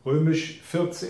Römisch 14.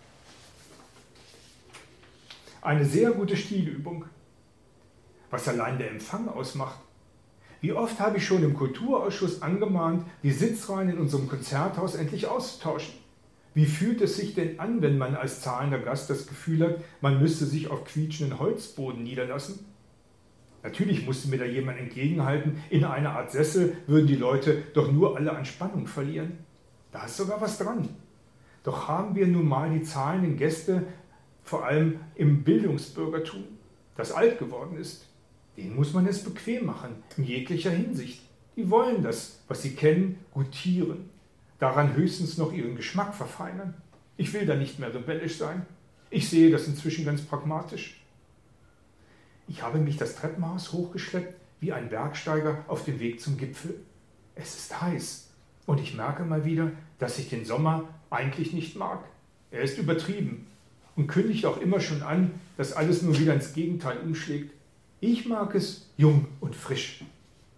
Eine sehr gute Stilübung. Was allein der Empfang ausmacht. Wie oft habe ich schon im Kulturausschuss angemahnt, die Sitzreihen in unserem Konzerthaus endlich auszutauschen. Wie fühlt es sich denn an, wenn man als zahlender Gast das Gefühl hat, man müsste sich auf quietschenden Holzboden niederlassen? Natürlich musste mir da jemand entgegenhalten, in einer Art Sessel würden die Leute doch nur alle an Spannung verlieren. Da ist sogar was dran. Doch haben wir nun mal die zahlenden Gäste, vor allem im Bildungsbürgertum, das alt geworden ist. Denen muss man es bequem machen, in jeglicher Hinsicht. Die wollen das, was sie kennen, gutieren. Daran höchstens noch ihren Geschmack verfeinern. Ich will da nicht mehr rebellisch sein. Ich sehe das inzwischen ganz pragmatisch. Ich habe mich das Treppenhaus hochgeschleppt, wie ein Bergsteiger auf dem Weg zum Gipfel. Es ist heiß und ich merke mal wieder, dass ich den Sommer eigentlich nicht mag. Er ist übertrieben und kündigt auch immer schon an, dass alles nur wieder ins Gegenteil umschlägt. Ich mag es jung und frisch.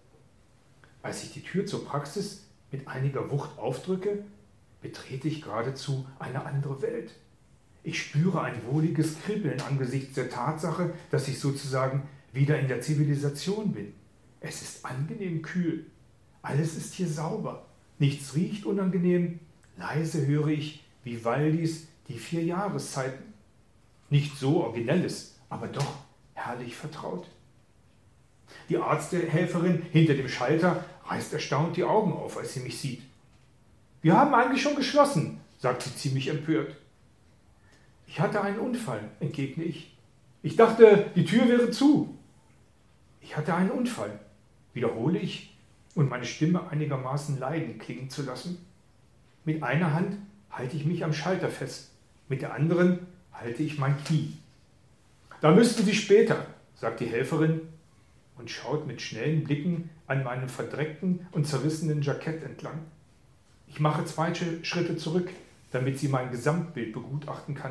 Als ich die Tür zur Praxis mit einiger Wucht aufdrücke, betrete ich geradezu eine andere Welt. Ich spüre ein wohliges Kribbeln angesichts der Tatsache, dass ich sozusagen wieder in der Zivilisation bin. Es ist angenehm kühl. Alles ist hier sauber. Nichts riecht unangenehm. Leise höre ich Vivaldis Die 4 Jahreszeiten. Nicht so Originelles, aber doch herrlich vertraut. Die Arzthelferin hinter dem Schalter reißt erstaunt die Augen auf, als sie mich sieht. »Wir haben eigentlich schon geschlossen«, sagt sie ziemlich empört. »Ich hatte einen Unfall«, entgegne ich. »Ich dachte, die Tür wäre zu.« »Ich hatte einen Unfall«, wiederhole ich, um meine Stimme einigermaßen leiden klingen zu lassen. Mit einer Hand halte ich mich am Schalter fest, mit der anderen halte ich mein Knie. »Da müssten Sie später«, sagt die Helferin und schaut mit schnellen Blicken an meinem verdreckten und zerrissenen Jackett entlang. Ich mache 2 Schritte zurück, damit sie mein Gesamtbild begutachten kann.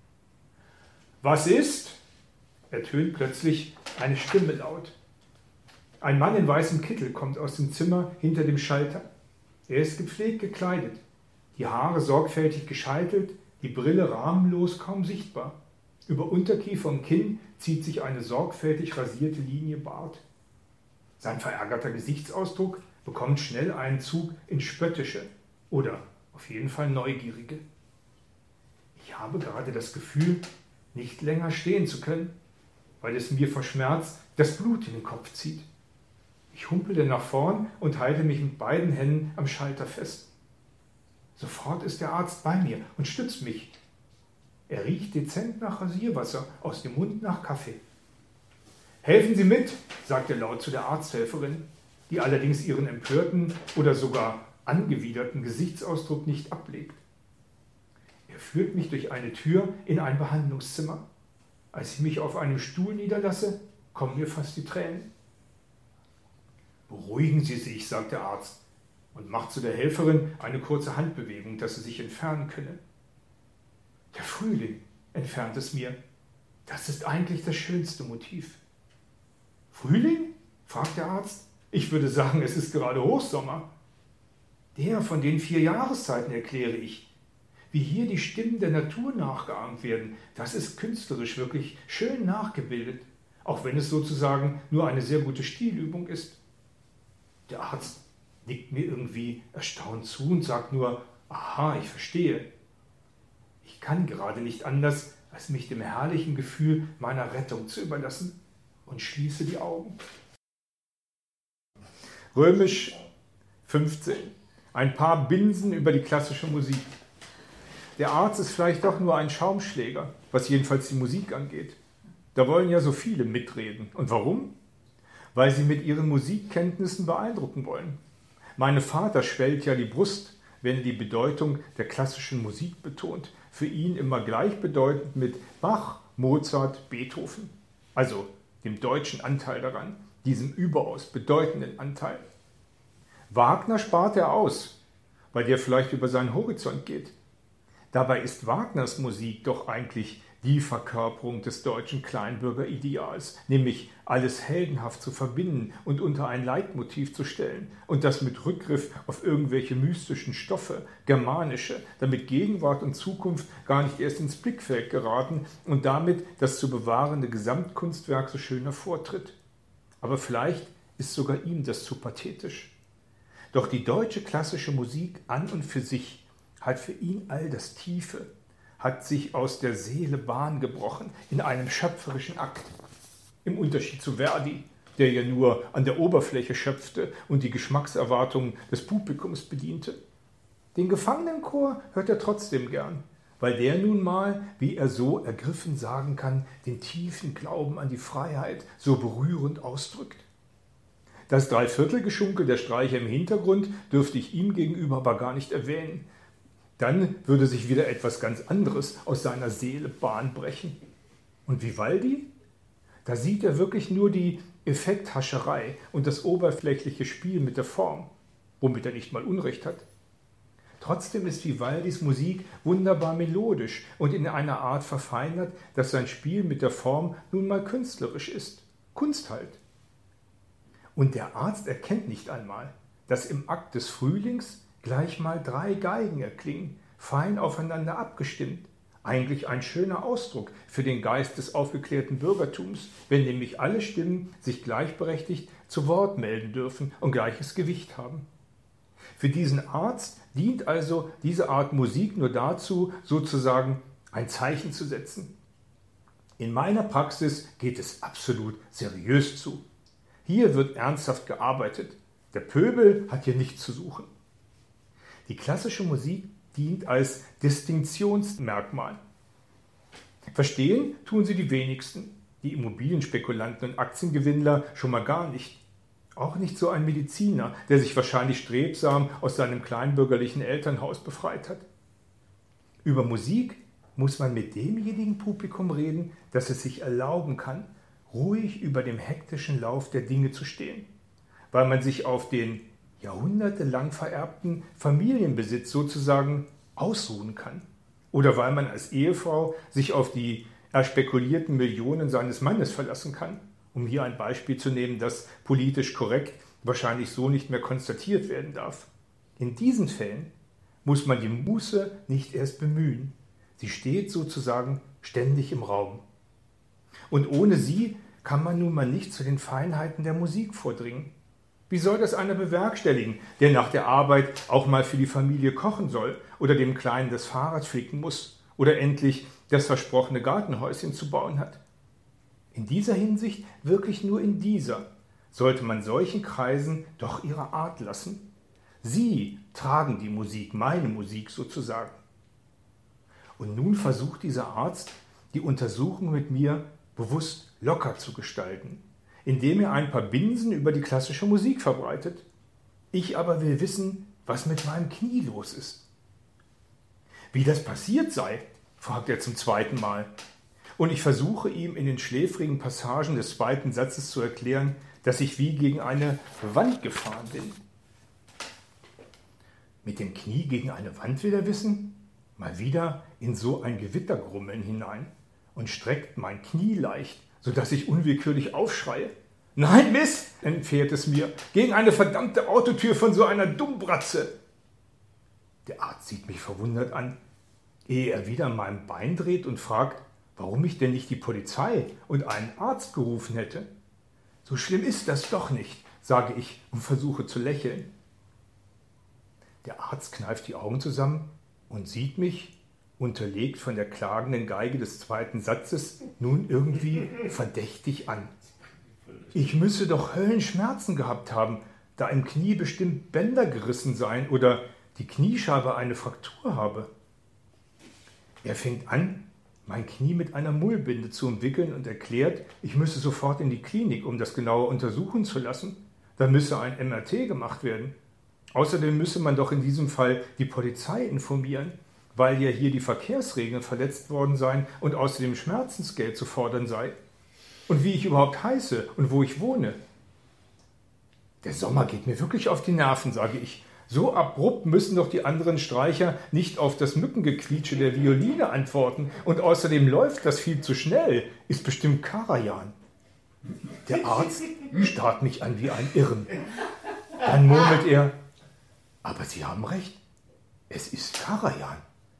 »Was ist?« ertönt plötzlich eine Stimme laut. Ein Mann in weißem Kittel kommt aus dem Zimmer hinter dem Schalter. Er ist gepflegt gekleidet, die Haare sorgfältig gescheitelt, die Brille rahmenlos kaum sichtbar. Über Unterkiefer und Kinn zieht sich eine sorgfältig rasierte Linie Bart. Sein verärgerter Gesichtsausdruck bekommt schnell einen Zug ins Spöttische oder auf jeden Fall Neugierige. Ich habe gerade das Gefühl, nicht länger stehen zu können, weil es mir vor Schmerz das Blut in den Kopf zieht. Ich humpele nach vorn und halte mich mit beiden Händen am Schalter fest. Sofort ist der Arzt bei mir und stützt mich. Er riecht dezent nach Rasierwasser, aus dem Mund nach Kaffee. »Helfen Sie mit«, sagt er laut zu der Arzthelferin, die allerdings ihren empörten oder sogar angewiderten Gesichtsausdruck nicht ablegt. Er führt mich durch eine Tür in ein Behandlungszimmer. Als ich mich auf einem Stuhl niederlasse, kommen mir fast die Tränen. »Beruhigen Sie sich«, sagt der Arzt und macht zu der Helferin eine kurze Handbewegung, dass sie sich entfernen könne. »Der Frühling«, entfernt es mir. »Das ist eigentlich das schönste Motiv.« »Frühling?«, fragt der Arzt. »Ich würde sagen, es ist gerade Hochsommer.« »Der von den 4 Jahreszeiten«, erkläre ich. Wie hier die Stimmen der Natur nachgeahmt werden, das ist künstlerisch wirklich schön nachgebildet, auch wenn es sozusagen nur eine sehr gute Stilübung ist. Der Arzt nickt mir irgendwie erstaunt zu und sagt nur, »Aha, ich verstehe.« Ich kann gerade nicht anders, als mich dem herrlichen Gefühl meiner Rettung zu überlassen und schließe die Augen. Römisch 15. Ein paar Binsen über die klassische Musik. Der Arzt ist vielleicht doch nur ein Schaumschläger, was jedenfalls die Musik angeht. Da wollen ja so viele mitreden. Und warum? Weil sie mit ihren Musikkenntnissen beeindrucken wollen. Meinem Vater schwellt ja die Brust, wenn die Bedeutung der klassischen Musik betont. Für ihn immer gleichbedeutend mit Bach, Mozart, Beethoven. Also dem deutschen Anteil daran, diesem überaus bedeutenden Anteil. Wagner spart er aus, weil der vielleicht über seinen Horizont geht. Dabei ist Wagners Musik doch eigentlich die Verkörperung des deutschen Kleinbürgerideals, nämlich alles heldenhaft zu verbinden und unter ein Leitmotiv zu stellen und das mit Rückgriff auf irgendwelche mystischen Stoffe, germanische, damit Gegenwart und Zukunft gar nicht erst ins Blickfeld geraten und damit das zu bewahrende Gesamtkunstwerk so schön hervortritt. Aber vielleicht ist sogar ihm das zu pathetisch. Doch die deutsche klassische Musik an und für sich hat für ihn all das Tiefe, hat sich aus der Seele Bahn gebrochen in einem schöpferischen Akt. Im Unterschied zu Verdi, der ja nur an der Oberfläche schöpfte und die Geschmackserwartungen des Publikums bediente. Den Gefangenenchor hört er trotzdem gern, weil der nun mal, wie er so ergriffen sagen kann, den tiefen Glauben an die Freiheit so berührend ausdrückt. Das Dreiviertelgeschunkel der Streicher im Hintergrund dürfte ich ihm gegenüber aber gar nicht erwähnen. Dann würde sich wieder etwas ganz anderes aus seiner Seele Bahn brechen. Und Vivaldi? Da sieht er wirklich nur die Effekthascherei und das oberflächliche Spiel mit der Form, womit er nicht mal Unrecht hat. Trotzdem ist Vivaldis Musik wunderbar melodisch und in einer Art verfeinert, dass sein Spiel mit der Form nun mal künstlerisch ist. Kunst halt. Und der Arzt erkennt nicht einmal, dass im Akt des Frühlings gleich mal 3 Geigen erklingen, fein aufeinander abgestimmt. Eigentlich ein schöner Ausdruck für den Geist des aufgeklärten Bürgertums, wenn nämlich alle Stimmen sich gleichberechtigt zu Wort melden dürfen und gleiches Gewicht haben. Für diesen Arzt dient also diese Art Musik nur dazu, sozusagen ein Zeichen zu setzen. In meiner Praxis geht es absolut seriös zu. Hier wird ernsthaft gearbeitet. Der Pöbel hat hier nichts zu suchen. Die klassische Musik dient als Distinktionsmerkmal. Verstehen tun sie die wenigsten, die Immobilienspekulanten und Aktiengewinnler schon mal gar nicht. Auch nicht so ein Mediziner, der sich wahrscheinlich strebsam aus seinem kleinbürgerlichen Elternhaus befreit hat. Über Musik muss man mit demjenigen Publikum reden, das es sich erlauben kann, ruhig über dem hektischen Lauf der Dinge zu stehen, weil man sich auf den jahrhundertelang vererbten Familienbesitz sozusagen ausruhen kann. Oder weil man als Ehefrau sich auf die erspekulierten Millionen seines Mannes verlassen kann, um hier ein Beispiel zu nehmen, das politisch korrekt wahrscheinlich so nicht mehr konstatiert werden darf. In diesen Fällen muss man die Muße nicht erst bemühen. Sie steht sozusagen ständig im Raum. Und ohne sie kann man nun mal nicht zu den Feinheiten der Musik vordringen. Wie soll das einer bewerkstelligen, der nach der Arbeit auch mal für die Familie kochen soll oder dem Kleinen das Fahrrad flicken muss oder endlich das versprochene Gartenhäuschen zu bauen hat? In dieser Hinsicht, wirklich nur in dieser, sollte man solchen Kreisen doch ihre Art lassen. Sie tragen die Musik, meine Musik sozusagen. Und nun versucht dieser Arzt, die Untersuchung mit mir bewusst locker zu gestalten, indem er ein paar Binsen über die klassische Musik verbreitet. Ich aber will wissen, was mit meinem Knie los ist. Wie das passiert sei, fragt er zum 2. Mal. Und ich versuche ihm in den schläfrigen Passagen des 2. Satzes zu erklären, dass ich wie gegen eine Wand gefahren bin. Mit dem Knie gegen eine Wand will er wissen? Mal wieder in so ein Gewittergrummeln hinein und streckt mein Knie leicht, sodass ich unwillkürlich aufschreie. Nein, Mist, entfährt es mir, gegen eine verdammte Autotür von so einer Dummbratze. Der Arzt sieht mich verwundert an, ehe er wieder an meinem Bein dreht und fragt, warum ich denn nicht die Polizei und einen Arzt gerufen hätte. So schlimm ist das doch nicht, sage ich und versuche zu lächeln. Der Arzt kneift die Augen zusammen und sieht mich, unterlegt von der klagenden Geige des 2. Satzes, nun irgendwie verdächtig an. Ich müsse doch Höllenschmerzen gehabt haben, da im Knie bestimmt Bänder gerissen seien oder die Kniescheibe eine Fraktur habe. Er fängt an, mein Knie mit einer Mullbinde zu umwickeln und erklärt, ich müsse sofort in die Klinik, um das genauer untersuchen zu lassen. Da müsse ein MRT gemacht werden. Außerdem müsse man doch in diesem Fall die Polizei informieren, weil ja hier die Verkehrsregeln verletzt worden seien und außerdem Schmerzensgeld zu fordern sei. Und wie ich überhaupt heiße und wo ich wohne. Der Sommer geht mir wirklich auf die Nerven, sage ich, So abrupt müssen doch die anderen Streicher nicht auf das Mückengequietsche der Violine antworten. Und außerdem läuft das viel zu schnell. Ist bestimmt Karajan. Der Arzt starrt mich an wie ein Irren. Dann murmelt er, aber Sie haben recht, es ist Karajan.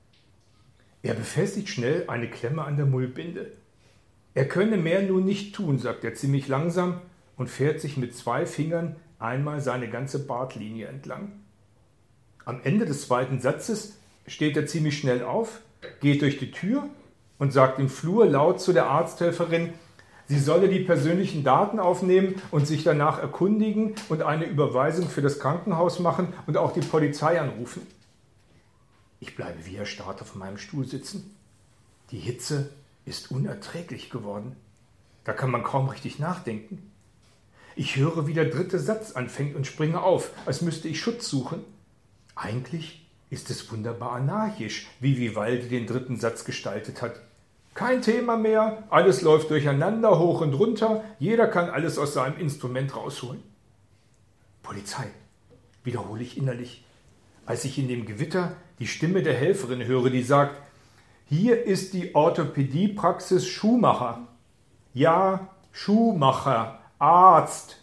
Er befestigt schnell eine Klemme an der Mullbinde. Er könne mehr nun nicht tun, sagt er ziemlich langsam und fährt sich mit 2 Fingern einmal seine ganze Bartlinie entlang. Am Ende des 2. Satzes steht er ziemlich schnell auf, geht durch die Tür und sagt im Flur laut zu der Arzthelferin, sie solle die persönlichen Daten aufnehmen und sich danach erkundigen und eine Überweisung für das Krankenhaus machen und auch die Polizei anrufen. Ich bleibe wie erstarrt auf meinem Stuhl sitzen. Die Hitze ist unerträglich geworden. Da kann man kaum richtig nachdenken. Ich höre, wie der 3. Satz anfängt und springe auf, als müsste ich Schutz suchen. Eigentlich ist es wunderbar anarchisch, wie Vivaldi den 3. Satz gestaltet hat. Kein Thema mehr, alles läuft durcheinander, hoch und runter, jeder kann alles aus seinem Instrument rausholen. Polizei, wiederhole ich innerlich, als ich in dem Gewitter die Stimme der Helferin höre, die sagt, hier ist die Orthopädiepraxis Schumacher. Ja, Schumacher, Arzt,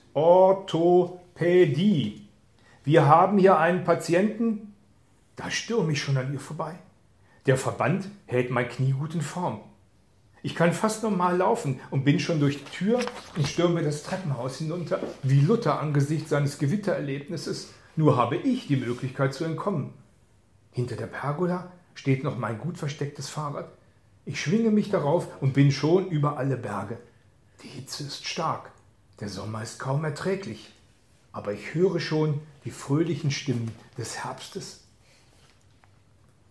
Orthopädie. Wir haben hier einen Patienten. Da stürme ich schon an ihr vorbei. Der Verband hält mein Knie gut in Form. Ich kann fast normal laufen und bin schon durch die Tür und stürme das Treppenhaus hinunter, wie Luther angesichts seines Gewittererlebnisses. Nur habe ich die Möglichkeit zu entkommen. Hinter der Pergola steht noch mein gut verstecktes Fahrrad. Ich schwinge mich darauf und bin schon über alle Berge. Die Hitze ist stark, der Sommer ist kaum erträglich, aber ich höre schon die fröhlichen Stimmen des Herbstes.